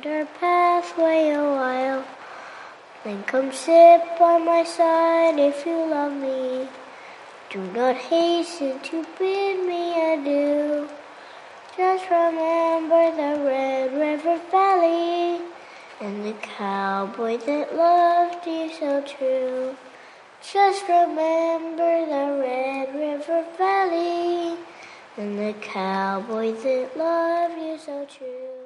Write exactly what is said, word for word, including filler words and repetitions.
our pathway a while. Then come sit by my side if you love me. Do not hasten to bid me adieu. Just remember the Red River Valley and the cowboy that loved you so true. Just remember the Red River Valley and the cowboy that loved you so true.